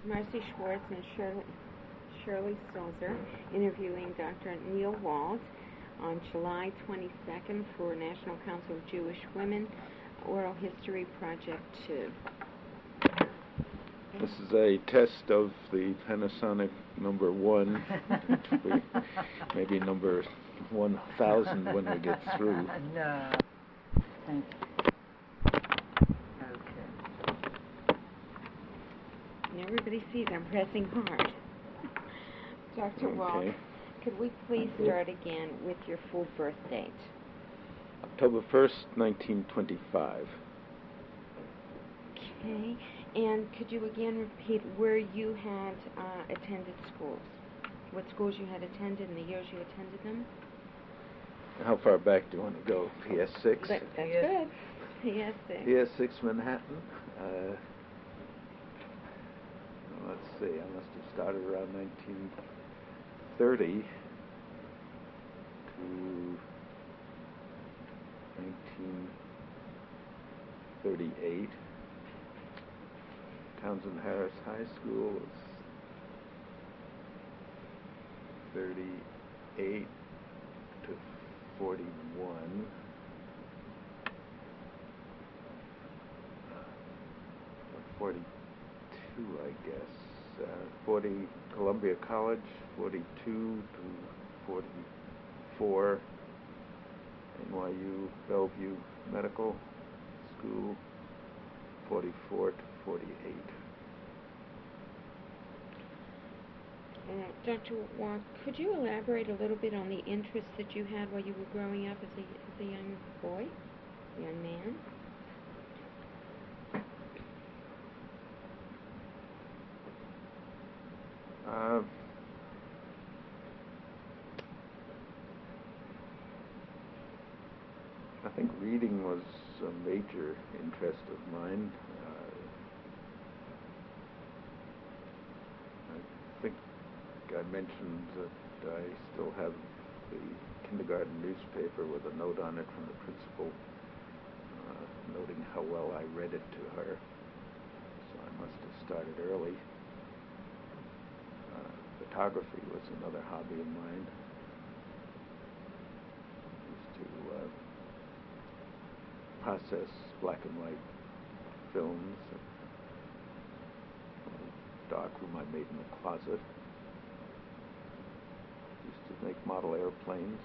Marcy Schwartz and Shirley Sulzer interviewing Dr. Neil Walt on July 22nd for National Council of Jewish Women, Oral History Project 2. This is a test of the Panasonic number 1, maybe number 1,000 when we get through. No. Thank you. And everybody sees I'm pressing hard. Dr. Walt, could we please start again with your full birth date? October 1st, 1925. Okay. And could you again repeat where you had attended schools? What schools you had attended and the years you attended them? How far back do you want to go? PS6? That's good. PS6. PS6 Manhattan. Let's see, I must have started around 1930 to 1938. Townsend Harris High School was 38 to 41. 42, I guess. 40 Columbia College, 42 to 44. NYU Bellevue Medical School, 44 to 48. Dr. Walt, could you elaborate a little bit on the interests that you had while you were growing up as a young boy, young man? I think reading was a major interest of mine. I think I mentioned that I still have the kindergarten newspaper with a note on it from the principal, noting how well I read it to her. So I must have started early. Photography was another hobby of mine. I used to process black and white films. A darkroom I made in the closet. Used to make model airplanes.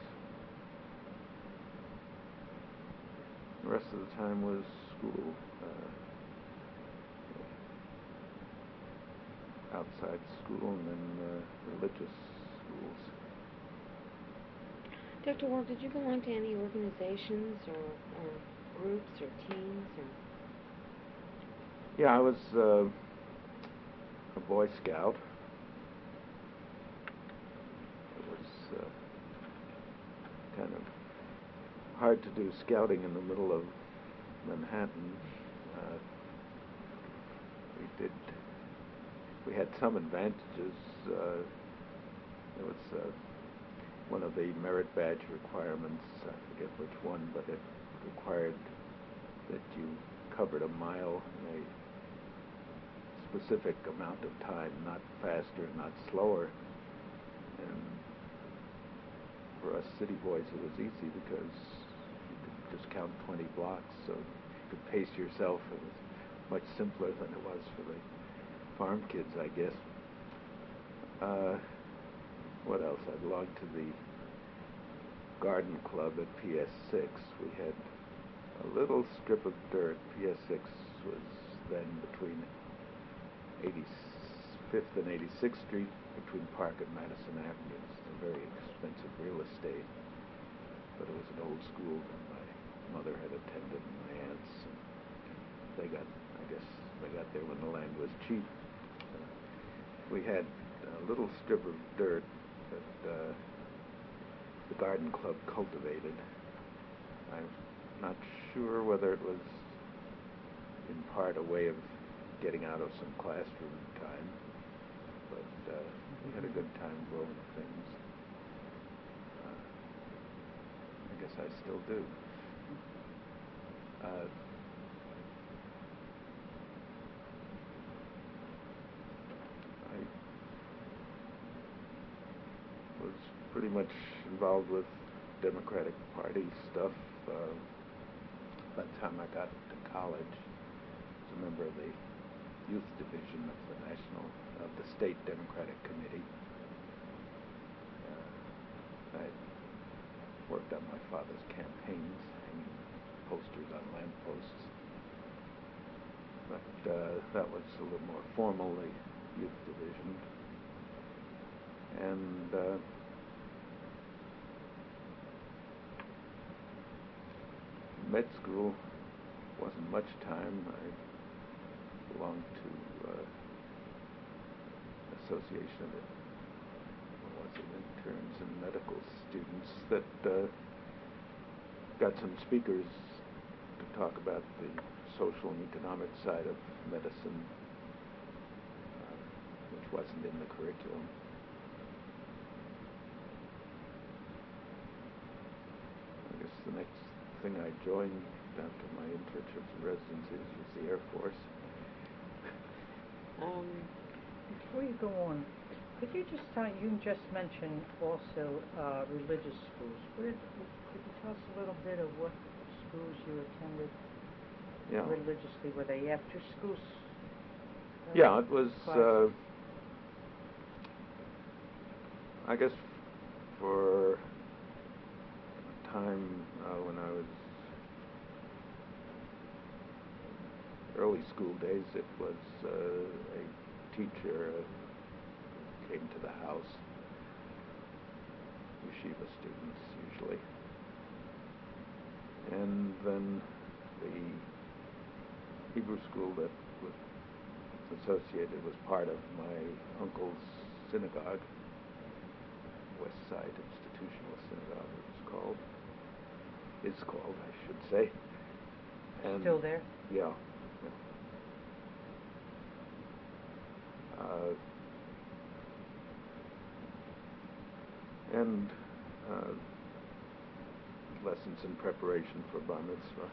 The rest of the time was school. Outside school and then religious schools. Dr. Walt, did you belong to any organizations or groups or teams? Yeah, I was a Boy Scout. It was kind of hard to do scouting in the middle of Manhattan. We had some advantages. It was one of the merit badge requirements, I forget which one, but it required that you covered a mile in a specific amount of time, not faster, not slower. And for us city boys it was easy because you could just count 20 blocks, so you could pace yourself. It was much simpler than it was for the farm kids, I guess. What else? I belonged to the garden club at PS6. We had a little strip of dirt. PS6 was then between 85th and 86th Street, between Park and Madison Avenue. It's a very expensive real estate, but it was an old school that my mother had attended and my aunts. And they got there when the land was cheap. We had a little strip of dirt that the garden club cultivated. I'm not sure whether it was in part a way of getting out of some classroom time, but we had a good time growing things. I guess I still do. pretty much involved with Democratic Party stuff. By the time I got to college, I was a member of the youth division of the state Democratic Committee. I worked on my father's campaigns, hanging posters on lampposts. But that was a little more formal, the youth division. And med school wasn't much time. I belonged to Association of interns and medical students that got some speakers to talk about the social and economic side of medicine, which wasn't in the curriculum. I guess the next thing I joined after my internships and residencies was the Air Force. Before you go on, could you just mention also religious schools. Could you tell us a little bit of what schools you attended religiously? Were they after schools? Yeah, it was, I guess, for a time when I was early school days, it was a teacher came to the house, yeshiva students usually, and then the Hebrew school that was associated was part of my uncle's synagogue, West Side Institutional Synagogue it was called, is called, I should say. And still there? Yeah. And lessons in preparation for bar mitzvah.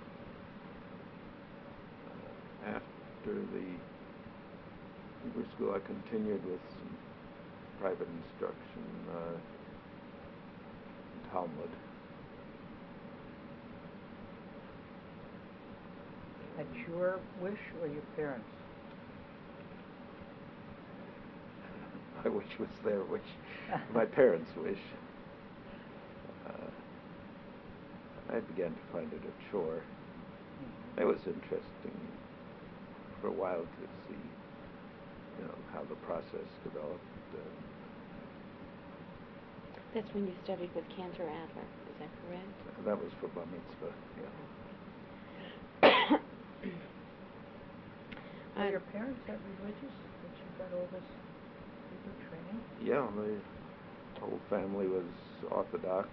After the Hebrew school, I continued with some private instruction in Talmud. At your wish or your parents? My wish was their wish. My parents' wish. I began to find it a chore. It was interesting for a while to see, how the process developed. That's when you studied with Cantor Adler, is that correct? That was for bar mitzvah, Were your parents that religious, that you got all this Hebrew training? Yeah, the whole family was Orthodox.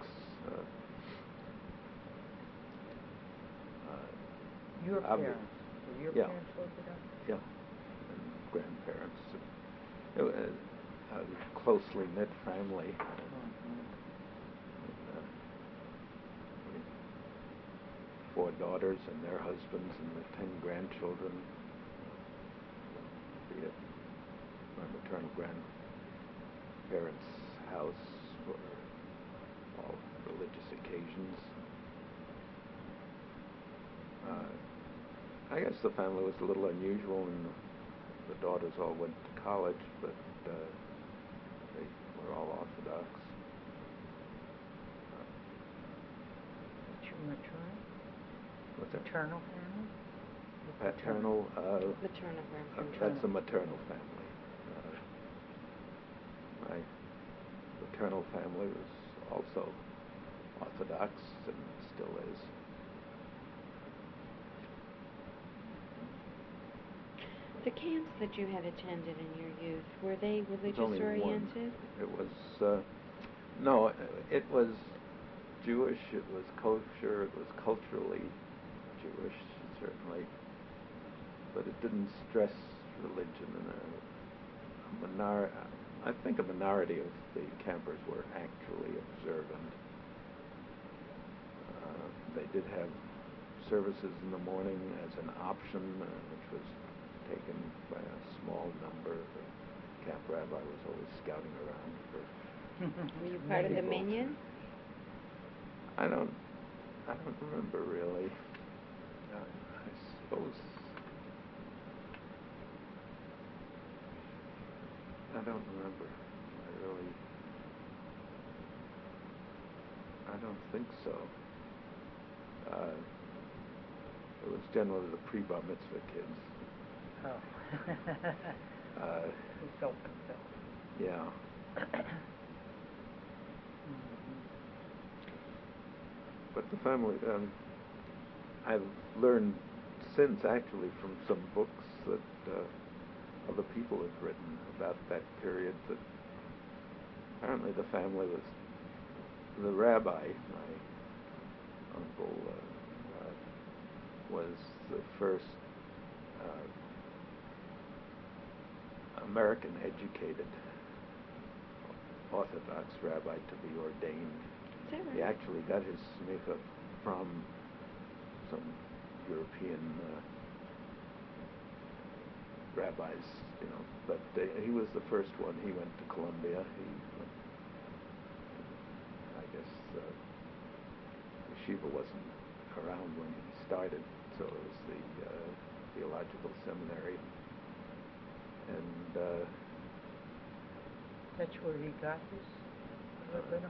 Your parents? Were your parents Orthodox? Yeah, and grandparents. It was a closely knit family. Four daughters and their husbands and the 10 grandchildren. Be at my maternal grandparents' house for all religious occasions. I guess the family was a little unusual, and the daughters all went to college, but they were all Orthodox. What's your maternal? What's that? Paternal family? Paternal. Maternal grandparents. That's the maternal family. My paternal family was also Orthodox and still is. The camps that you had attended in your youth, were they religious Only oriented? one. It was, no, it was Jewish, it was kosher, it was culturally Jewish, certainly, but it didn't stress religion. And I think a minority of the campers were actually observant. They did have services in the morning as an option, which was taken by a small number. The camp rabbi was always scouting around for Were you part of the People. Minion? I don't remember really. I suppose I don't remember. I don't think so. It was generally the pre-bar mitzvah kids. Oh. You felt compelled. Yeah. But the family, I've learned since actually from some books that other people have written about that period that apparently the family was, the rabbi, my uncle, was the first American-educated Orthodox rabbi to be ordained. Is that right? He actually got his smicha from some European rabbis, but he was the first one. He went to Columbia. I guess yeshiva wasn't around when he started, so it was the theological seminary. And That's where he got his rabbinical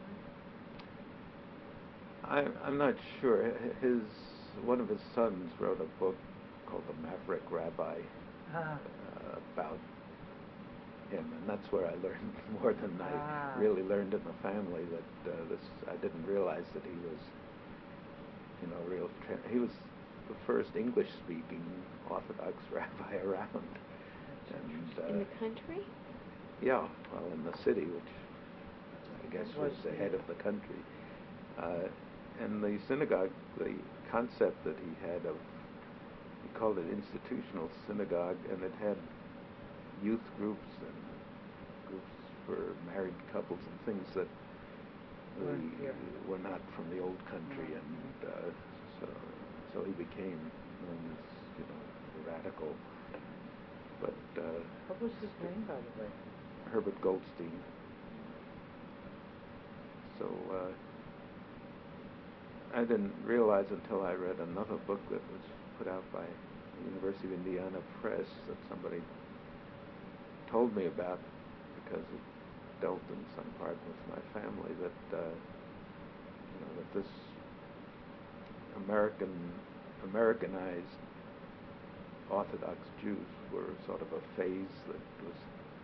degree? I'm not sure. One of his sons wrote a book called The Maverick Rabbi about him, and that's where I learned more than I really learned in the family. That I didn't realize that he was, he was the first English-speaking Orthodox rabbi around. And, in the country? Yeah, well, in the city, which I guess was the head of the country. And the synagogue, the concept that he had of, he called it institutional synagogue, and it had youth groups and groups for married couples and things that were not from the old country, and so he became known as, the radical. But what was his name, by the way? Herbert Goldstein. So I didn't realize until I read another book that was put out by the University of Indiana Press that somebody told me about, because it dealt in some part with my family, that that this Americanized Orthodox Jews were sort of a phase that was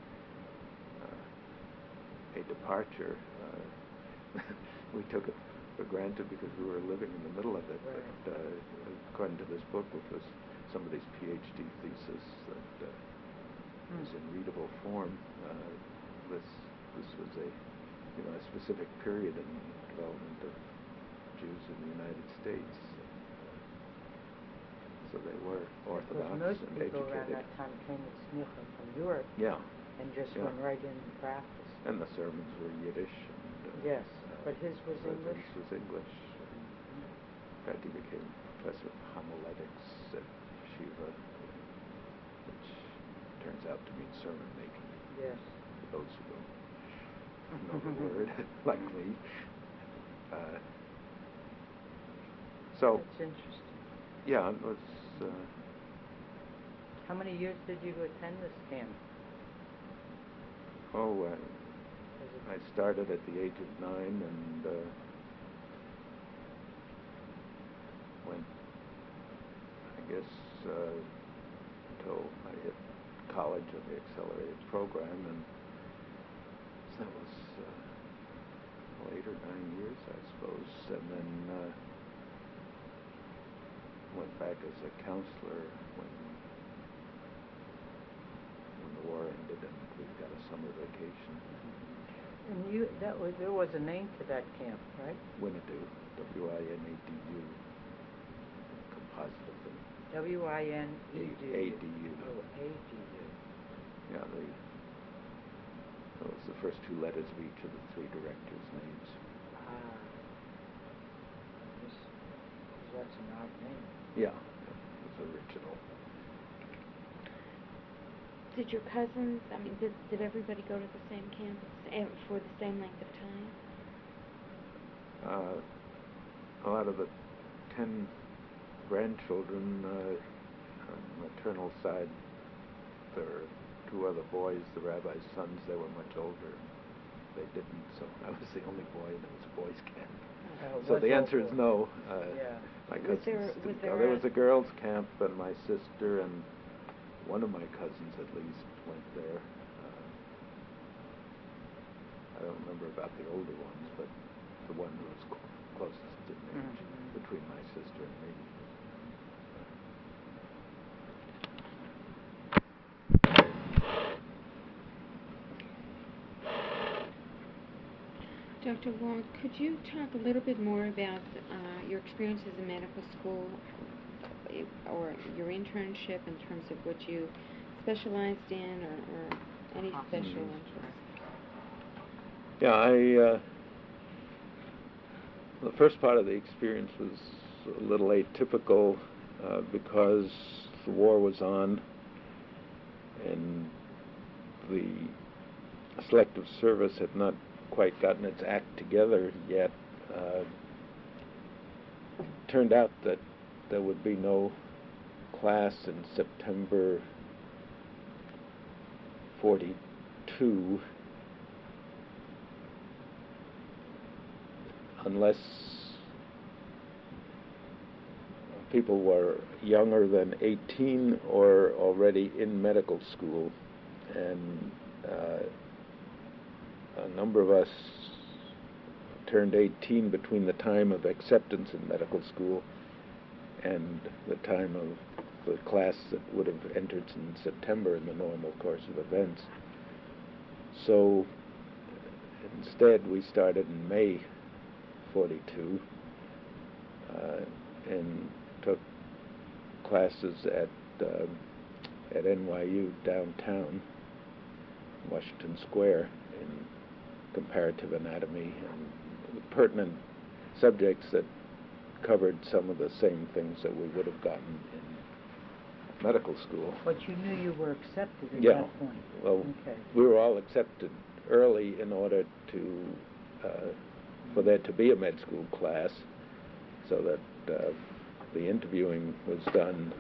a departure. We took it for granted because we were living in the middle of it. Right. But according to this book, which was somebody's PhD thesis that was in readable form, this was a specific period in the development of Jews in the United States. So they were Orthodox most and people educated. around that time came with smicha from Europe. Yeah. And just went right into practice. And the sermons were Yiddish. And, yes, but his was English? His was English. In fact, he became professor of homiletics at Shiva, which turns out to mean sermon making. Yes. For those who don't know the word, like me. So. That's interesting. Yeah, it was. How many years did you attend this camp? I started at the age of 9 and went, I guess, until I hit college of the accelerated program, and so that was 8 or 9 years, I suppose, and then went back as a counselor when the war ended and we got a summer vacation. And there was a name to that camp, right? Winnedu, W-I-N-A-D-U, composite of them. W-I-N-E-D-U. A-D-U. Oh, A-D-U. Yeah, that was the first 2 letters of each of the 3 directors' names. That's an odd name. Yeah, it was original. Did your cousins, I mean, did everybody go to the same campus for the same length of time? A lot of the 10 grandchildren on maternal side, there are 2 other boys, the rabbi's sons. They were much older. They didn't, so I was the only boy, and it was boys' camp. So the answer is no. My cousins didn't go. There was a girls' camp, and my sister and one of my cousins, at least, went there. I don't remember about the older ones, but the one who was closest in age between my sister and me. Dr. Wald, could you talk a little bit more about your experiences in medical school or your internship in terms of what you specialized in or any special interest? Yeah, the first part of the experience was a little atypical because the war was on and the selective service had not quite gotten its act together yet. Turned out that there would be no class in September 42 unless people were younger than 18 or already in medical school, and a number of us turned 18 between the time of acceptance in medical school and the time of the class that would have entered in September in the normal course of events. So instead we started in May 42 and took classes at NYU downtown, Washington Square, in comparative anatomy and pertinent subjects that covered some of the same things that we would have gotten in medical school. But you knew you were accepted at that point. Well, we were all accepted early in order to for there to be a med school class, so that the interviewing was done.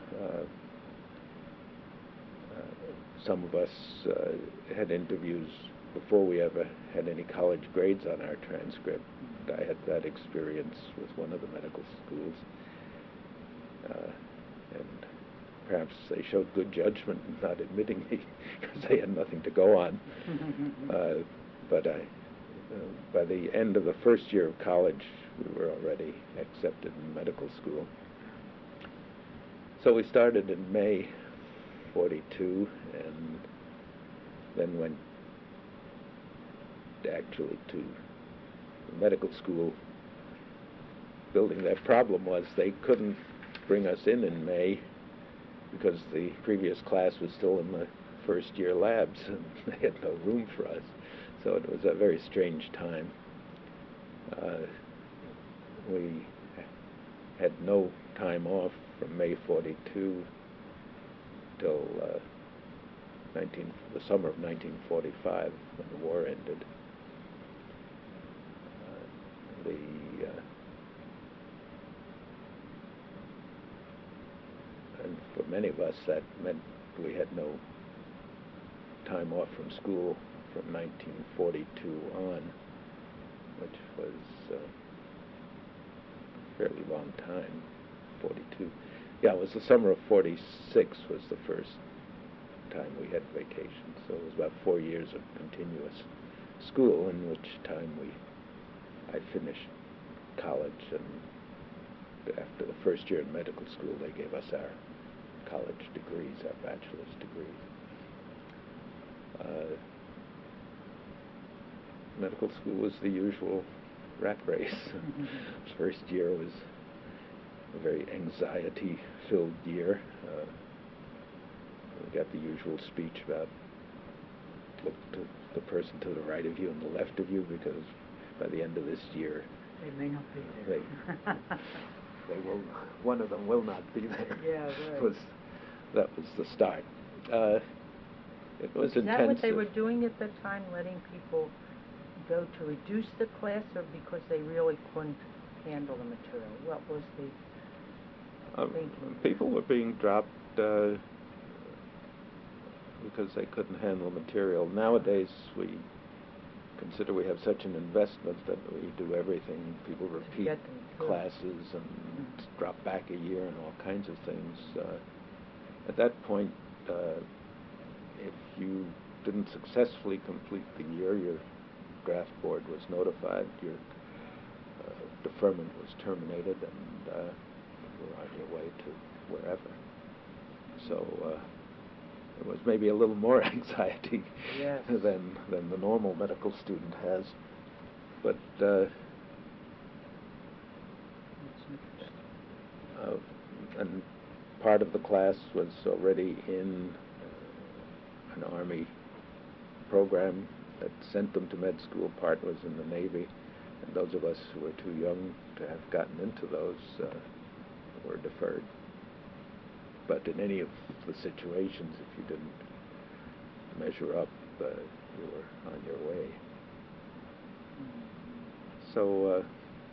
Some of us had interviews before we ever had any college grades on our transcript. I had that experience with one of the medical schools. And perhaps they showed good judgment in not admitting me because they had nothing to go on. But by the end of the first year of college, we were already accepted in medical school. So we started in May 42 and then went actually to the medical school building. Their problem was they couldn't bring us in May because the previous class was still in the first year labs and they had no room for us. So it was a very strange time. We had no time off from May 42 till the summer of 1945 when the war ended. And for many of us that meant we had no time off from school from 1942 on, which was a fairly long time, 42. Yeah, it was the summer of 46 was the first time we had vacation, so it was about 4 years of continuous school, in which time I finished college, and after the first year in medical school, they gave us our college degrees, our bachelor's degrees. Medical school was the usual rat race. First year was a very anxiety-filled year. We got the usual speech about look to the person to the right of you and the left of you, because by the end of this year, they may not be there. They will. One of them will not be there. Yeah, right. That was the start. It was Is intensive. that what they were doing at that time, letting people go to reduce the class, or because they really couldn't handle the material? What was the thinking? People were being dropped because they couldn't handle material. Nowadays, we consider we have such an investment that we do everything. People repeat get them through. classes and drop back a year and all kinds of things. At that point, if you didn't successfully complete the year, your draft board was notified, your deferment was terminated, and you were on your way to wherever. So there was maybe a little more anxiety Yes. than the normal medical student has. But That's interesting. and part of the class was already in an Army program that sent them to med school. Part was in the Navy, and those of us who were too young to have gotten into those were deferred. But in any of the situations, if you didn't measure up, you were on your way. So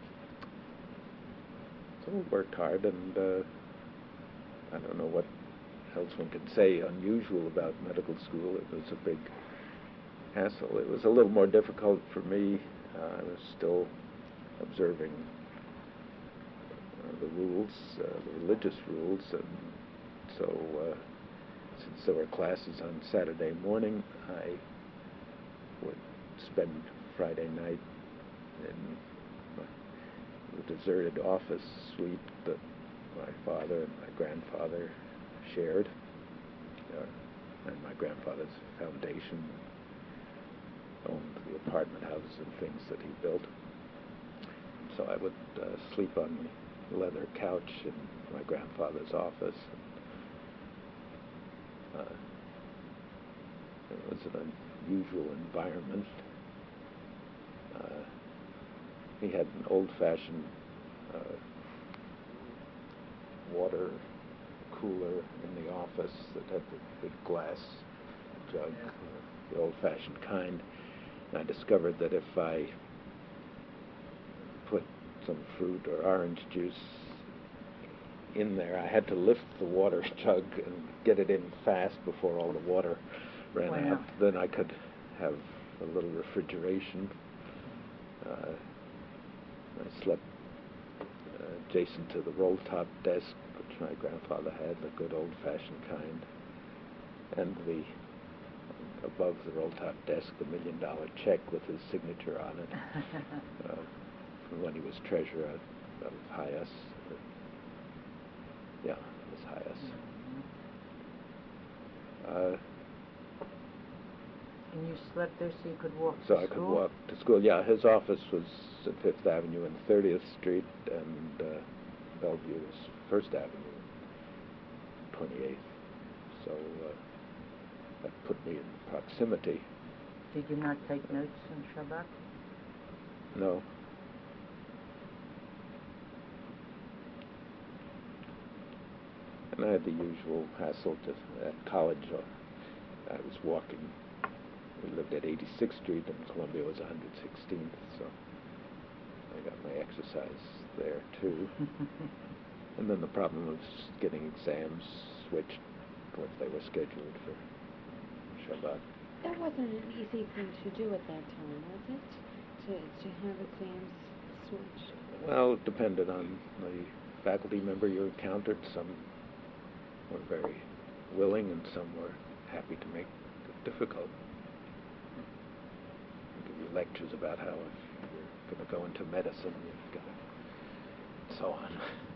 we worked hard, and I don't know what else one can say unusual about medical school. It was a big hassle. It was a little more difficult for me. I was still observing the rules, the religious rules, and so since there were classes on Saturday morning, I would spend Friday night in the deserted office suite that my father and my grandfather shared, and my grandfather's foundation owned the apartment houses and things that he built. So I would sleep on the leather couch in my grandfather's office. It was an unusual environment. He had an old-fashioned water cooler in the office that had the big glass jug, the old-fashioned kind. And I discovered that if I put some fruit or orange juice in there, I had to lift the water jug and get it in fast before all the water ran out. Then I could have a little refrigeration. I slept adjacent to the roll-top desk, which my grandfather had, the good old-fashioned kind, and above the roll-top desk, the $1 million check with his signature on it from when he was treasurer of Hyas. Yeah, it was Hyas. And you slept there so you could walk so to I school? could walk to school. Yeah, his office was at 5th Avenue and 30th Street, and Bellevue was 1st Avenue and 28th. So that put me in proximity. Did you not take notes on Shabbat? No. And I had the usual hassle at college. I was walking. We lived at 86th Street, and Columbia was 116th, so I got my exercise there too. And then the problem was getting exams switched once they were scheduled for Shabbat. That wasn't an easy thing to do at that time, was it? To have exams switched? Well, it depended on the faculty member you encountered. Some were very willing, and some were happy to make it difficult. They give you lectures about how if you're going to go into medicine, you've got to, and so on.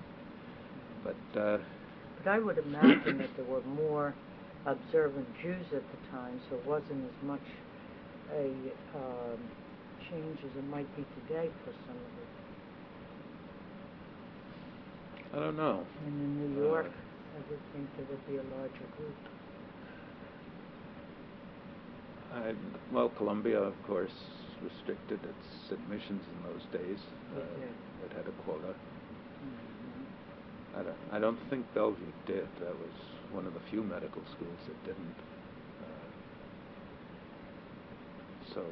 But I would imagine that there were more observant Jews at the time, so it wasn't as much a change as it might be today for some of it. I don't know. And in New York, I would think there would be a larger group. Well, Columbia, of course, restricted its admissions in those days. It had a quota. I don't think Bellevue did. That was one of the few medical schools that didn't. So,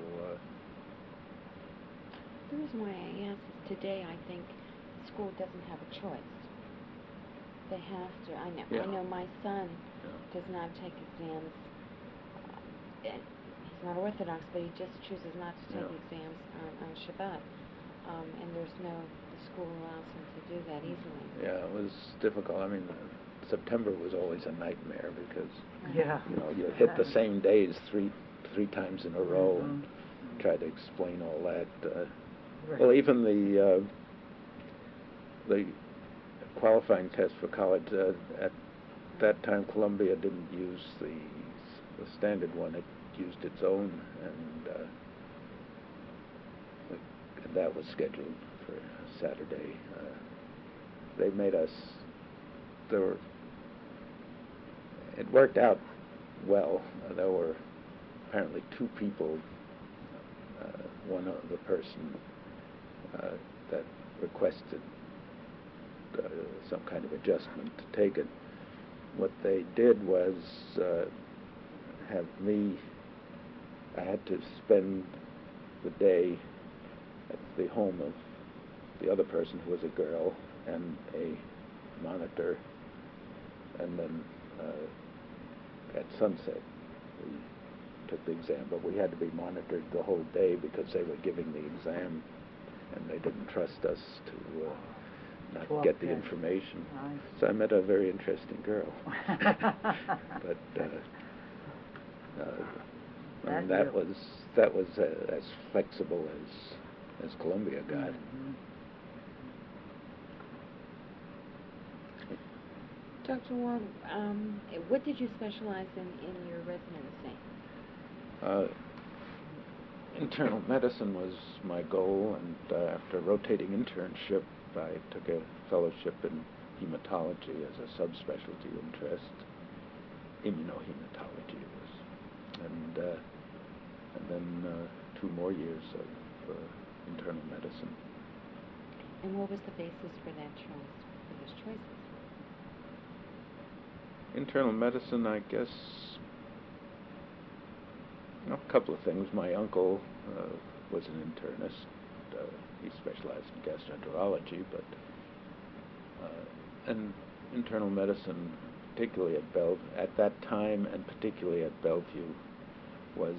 The reason why I ask is today I think school doesn't have a choice. They have to. I Yeah. know my son yeah. does not take exams. And he's not Orthodox, but he just chooses not to take Yeah. exams on Shabbat. And the school allows him to do that easily. Yeah, it was difficult. I mean, September was always a nightmare because Yeah. you hit the same days three times in a row and Mhm. try to explain all that. Right. Well, even the qualifying test for college at that time, Columbia didn't use the standard one; it used its own, and that was scheduled for Saturday. They made us. It worked out well. There were apparently two people. One other person that requested some kind of adjustment to take it. What they did was have me. I had to spend the day at the home of the other person, who was a girl, and a monitor, and then at sunset we took the exam, but we had to be monitored the whole day because they were giving the exam and they didn't trust us to not get the information. So I met a very interesting girl. But I mean, that was as flexible as Columbia got. Mhm. Dr. Ward, what did you specialize in your residency? Internal medicine was my goal, and after a rotating internship, I took a fellowship in hematology as a subspecialty interest. Immunohematology it was, and then 2 more years of internal medicine. And what was the basis for that choice, for those choices? Internal medicine, I guess, a couple of things. My uncle was an internist. He specialized in gastroenterology, but and internal medicine, particularly at that time, and particularly at Bellevue, was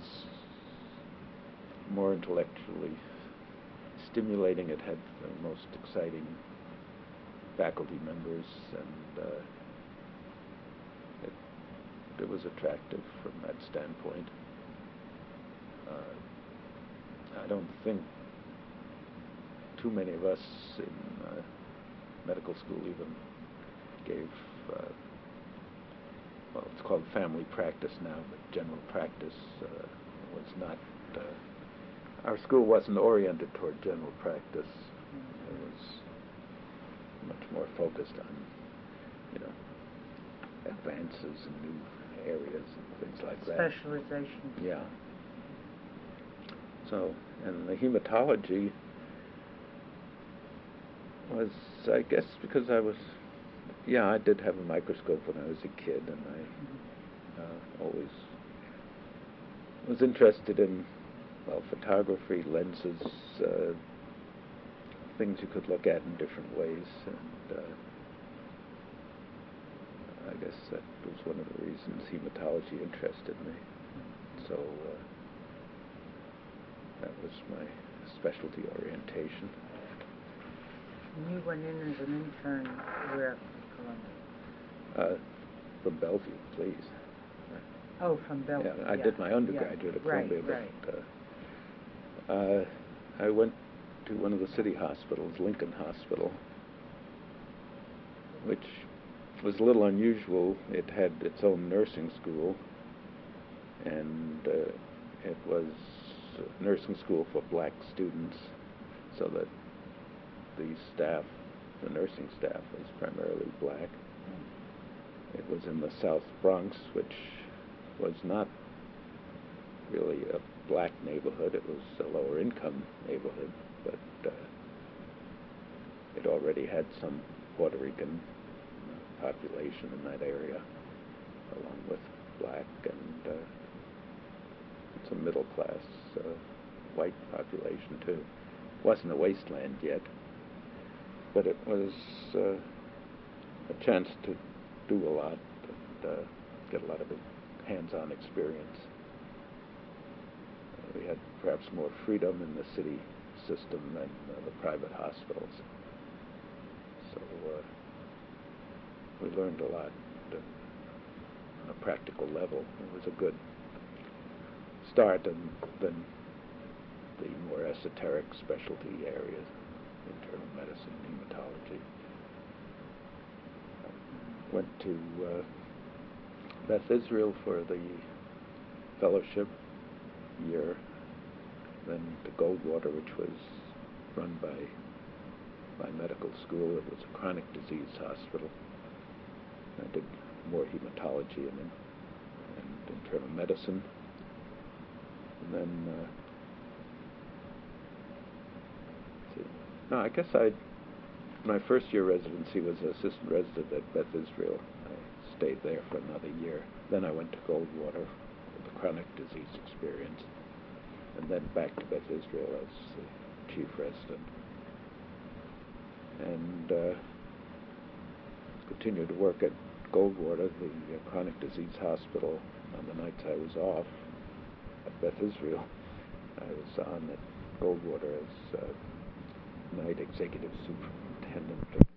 more intellectually stimulating. It had the most exciting faculty members, and it was attractive from that standpoint. I don't think too many of us in medical school even gave, well, it's called family practice now, but general practice was not, our school wasn't oriented toward general practice. It was much more focused on, advances in new areas and things like that. Specialization. Yeah. So, and the hematology was, I guess, because I did have a microscope when I was a kid, and I always was interested in, well, photography, lenses, things you could look at in different ways, and I guess that was one of the reasons hematology interested me. So that was my specialty orientation. And you went in as an intern where, Columbia? From Bellevue, please. Oh, from Bellevue. Yeah, I did my undergraduate at Columbia, but I went to one of the city hospitals, Lincoln Hospital, which was a little unusual. It had its own nursing school, and it was a nursing school for black students, so that the nursing staff was primarily black. It was in the South Bronx, which was not really a black neighborhood. It was a lower income neighborhood, but it already had some Puerto Rican population in that area, along with black, and a middle-class white population, too. It wasn't a wasteland yet, but it was a chance to do a lot and get a lot of hands-on experience. We had perhaps more freedom in the city system than the private hospitals. So we learned a lot on a practical level. It was a good start, and then the more esoteric specialty areas, internal medicine, hematology. Went to Beth Israel for the fellowship year, then to Goldwater, which was run by my medical school. It was a chronic disease hospital. I did more hematology and internal medicine. And then, I guess my first year residency was an assistant resident at Beth Israel. I stayed there for another year. Then I went to Goldwater with the chronic disease experience, and then back to Beth Israel as the chief resident. And continued to work at Goldwater, the chronic disease hospital. On the nights I was off at Beth Israel, I was on at Goldwater as night executive superintendent